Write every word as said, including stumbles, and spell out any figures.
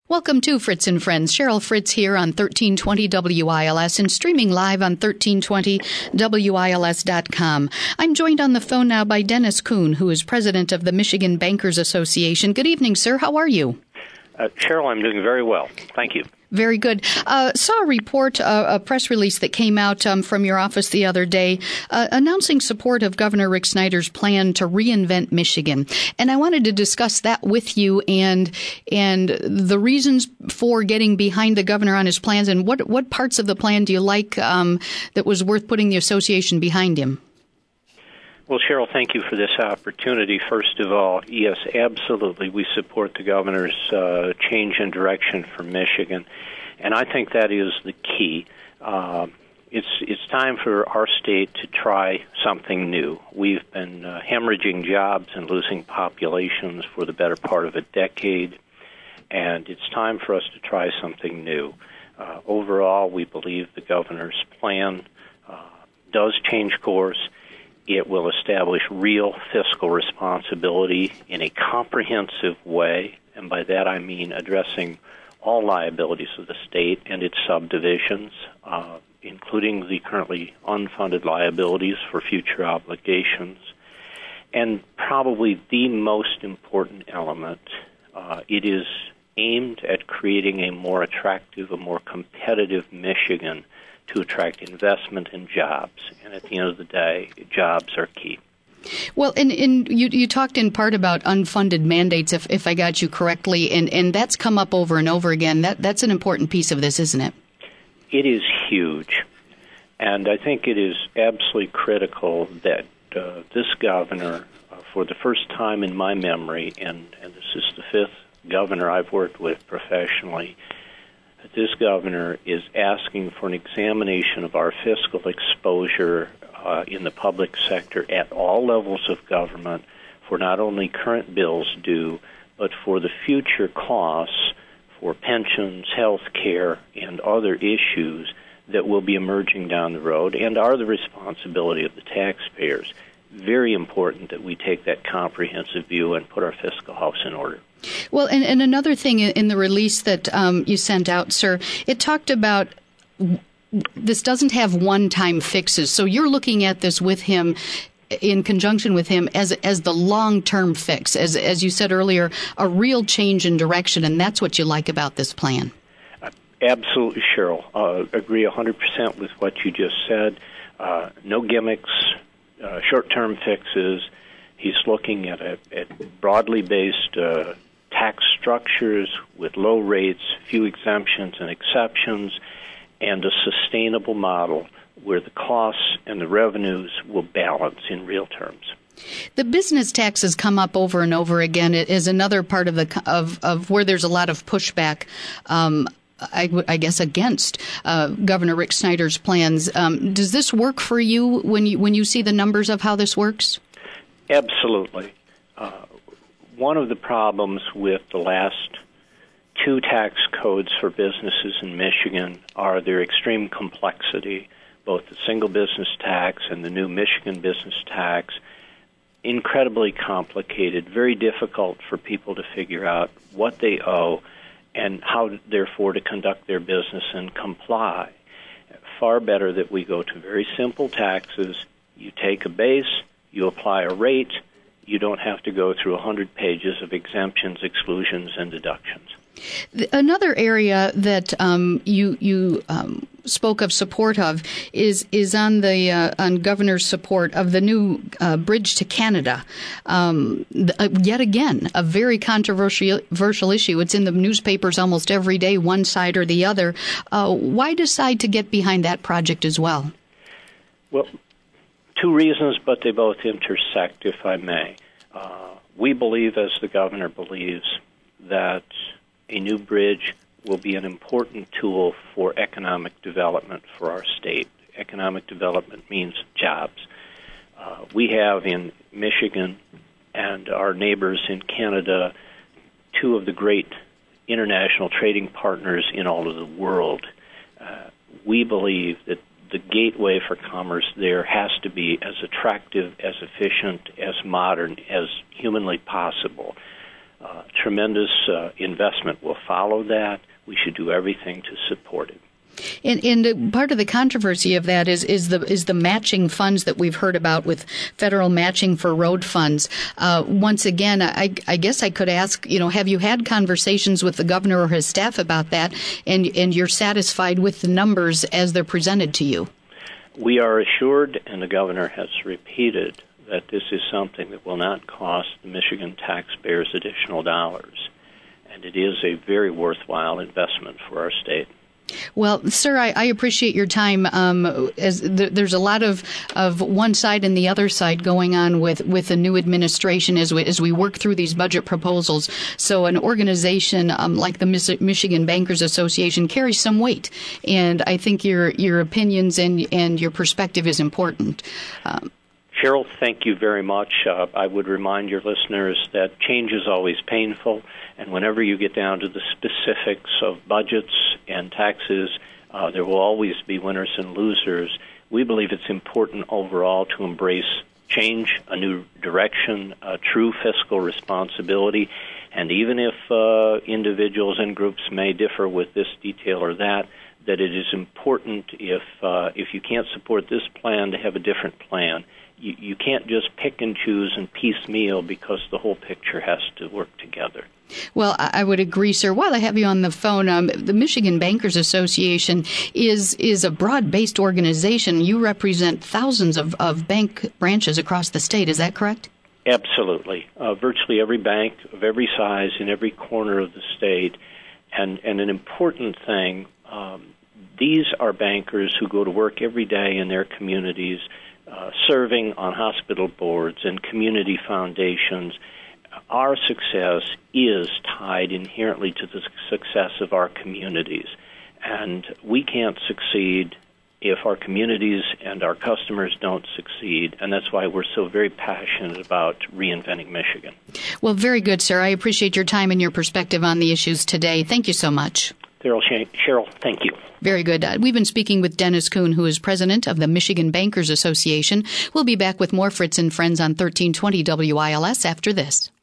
Welcome to Fritz and Friends. Cheryl Fritz here on thirteen twenty W I L S and streaming live on thirteen twenty W I L S dot com. I'm joined on the phone now by Dennis Kuhn, who is president of the Michigan Bankers Association. Good evening, sir. How are you? Uh, Cheryl, I'm doing very well. Thank you. Very good. Uh, saw a report, uh, a press release that came out um, from your office the other day uh, announcing support of Governor Rick Snyder's plan to reinvent Michigan. And I wanted to discuss that with you and and the reasons for getting behind the governor on his plans and what, what parts of the plan do you like um, that was worth putting the association behind him? Well, Cheryl, thank you for this opportunity. First of all, yes, absolutely, we support the governor's uh, change in direction for Michigan, and I think that is the key. Uh, it's it's time for our state to try something new. We've been uh, hemorrhaging jobs and losing populations for the better part of a decade, and it's time for us to try something new. Uh, overall, we believe the governor's plan uh, does change course. It will establish real fiscal responsibility in a comprehensive way, and by that I mean addressing all liabilities of the state and its subdivisions, uh, including the currently unfunded liabilities for future obligations. And probably the most important element, uh, it is aimed at creating a more attractive, a more competitive Michigan to attract investment and jobs. And at the end of the day, jobs are key. Well, and, and you, you talked in part about unfunded mandates, if, if I got you correctly, and, and that's come up over and over again. That That's an important piece of this, isn't it? It is huge. And I think it is absolutely critical that uh, this governor, uh, for the first time in my memory, and, and this is the fifth governor I've worked with professionally, this governor is asking for an examination of our fiscal exposure uh, in the public sector at all levels of government for not only current bills due, but for the future costs for pensions, health care, and other issues that will be emerging down the road and are the responsibility of the taxpayers. Very important that we take that comprehensive view and put our fiscal house in order. Well, and, and another thing in the release that um, you sent out, sir, it talked about this doesn't have one-time fixes. So you're looking at this with him, in conjunction with him, as as the long-term fix, as as you said earlier, a real change in direction, and that's what you like about this plan. Uh, absolutely, Cheryl. Uh, agree one hundred percent with what you just said. Uh, no gimmicks, uh, short-term fixes. He's looking at, a, at broadly based uh, tax structures with low rates, few exemptions and exceptions, and a sustainable model where the costs and the revenues will balance in real terms. The business tax has come up over and over again. It is another part of the of, of where there's a lot of pushback, um, I, I guess, against uh, Governor Rick Snyder's plans. Um, does this work for you when you when you see the numbers of how this works? Absolutely. Uh, one of the problems with the last two tax codes for businesses in Michigan are their extreme complexity, both the single business tax and the new Michigan business tax. Incredibly complicated, very difficult for people to figure out what they owe and how, therefore, to conduct their business and comply. Far better that we go to very simple taxes. You take a base, you apply a rate, you don't have to go through one hundred pages of exemptions, exclusions, and deductions. Another area that um, you you um, spoke of support of is is on the uh, on governor's support of the new uh, bridge to Canada. Um, uh, yet again, a very controversial controversial issue. It's in the newspapers almost every day, one side or the other. Uh, why decide to get behind that project as well? Well, two reasons, but they both intersect, if I may. Uh, we believe, as the governor believes, that a new bridge will be an important tool for economic development for our state. Economic development means jobs. Uh, we have in Michigan and our neighbors in Canada two of the great international trading partners in all of the world. Uh, we believe that the gateway for commerce there has to be as attractive, as efficient, as modern as humanly possible. Uh, tremendous uh, investment will follow that. We should do everything to support it. And, and part of the controversy of that is, is the is the matching funds that we've heard about with federal matching for road funds. Uh, once again, I, I guess I could ask, you know, have you had conversations with the governor or his staff about that, and and you're satisfied with the numbers as they're presented to you? We are assured, and the governor has repeated, that this is something that will not cost the Michigan taxpayers additional dollars, and it is a very worthwhile investment for our state. Well, sir, I, I appreciate your time. Um, as th- there's a lot of, of one side and the other side going on with, with the new administration as we as we work through these budget proposals. So an organization um, like the Mis- Michigan Bankers Association carries some weight, and I think your your opinions and and your perspective is important. Um, Cheryl, thank you very much. Uh, I would remind your listeners that change is always painful, and whenever you get down to the specifics of budgets and taxes, uh, there will always be winners and losers. We believe it's important overall to embrace change, a new direction, a true fiscal responsibility, and even if uh, individuals and groups may differ with this detail or that, that it is important if uh, if you can't support this plan to have a different plan. You, you can't just pick and choose and piecemeal because the whole picture has to work together. Well, I would agree, sir. While I have you on the phone, um, the Michigan Bankers Association is is a broad-based organization. You represent thousands of, of bank branches across the state. Is that correct? Absolutely. Uh, virtually every bank of every size in every corner of the state. And, and an important thing, um, these are bankers who go to work every day in their communities, Uh, serving on hospital boards and community foundations. Our success is tied inherently to the success of our communities. And we can't succeed if our communities and our customers don't succeed. And that's why we're so very passionate about reinventing Michigan. Well, very good, sir. I appreciate your time and your perspective on the issues today. Thank you so much. Cheryl, thank you. Very good. Uh, we've been speaking with Dennis Kuhn, who is president of the Michigan Bankers Association. We'll be back with more Fritz and Friends on thirteen twenty W I L S after this.